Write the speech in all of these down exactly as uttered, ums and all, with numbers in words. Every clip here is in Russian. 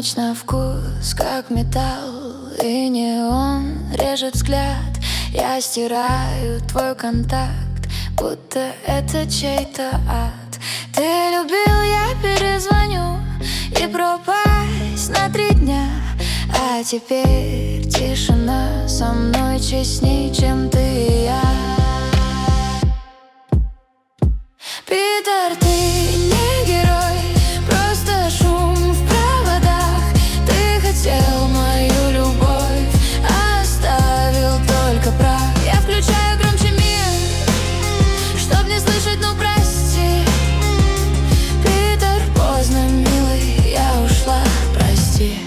ночь на вкус, как металл, и неон режет взгляд. Я стираю твой контакт, будто это чей-то ад. Ты любил, я перезвоню, и пропасть на три дня. А теперь тишина со мной честней, чем ты и я. Питер, ты не герой, просто шум в проводах. Ты хотел мою любовь, оставил только прах. Я включаю громче мир, чтоб не слышать, ну прости. Питер, поздно, милый, я ушла, прости.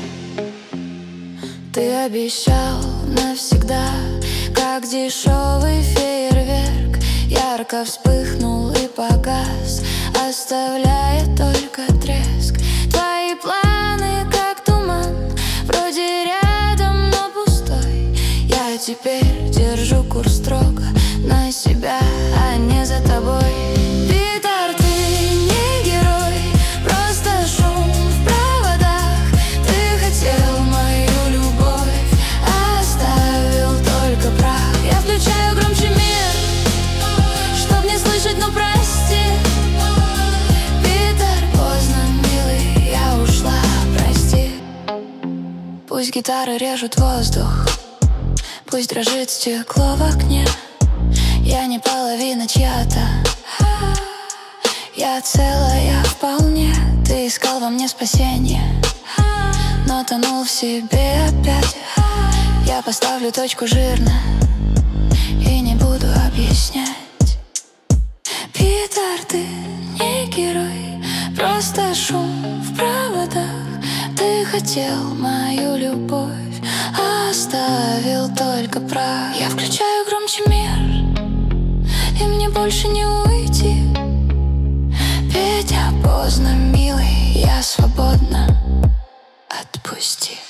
Ты обещал навсегда, как дешевый фейерверк. Ярко вспыхнул и погас, оставляя только треск. Твои планы, как туман, вроде рядом, но пустой. Я теперь держу курс строго на себя, а не за тобой. Питер, ты не герой, просто шум в проводах. Ты хотел мою любовь, оставил только прах. Я включаю громче мир, чтоб не слышать, ну прости. Питер, поздно, милый, я ушла, прости. Пусть гитары режут воздух, пусть дрожит стекло в окне. Я не половина чья-то, я целая вполне. Ты искал во мне спасение, но тонул в себе опять. Я поставлю точку жирно и не буду объяснять. Питер, ты не герой, просто шум в проводах. Ты хотел мою любовь, оставил только прах. Я включаю громче мир, и мне больше не уйти. Петя, поздно, милый, я свободна, отпусти.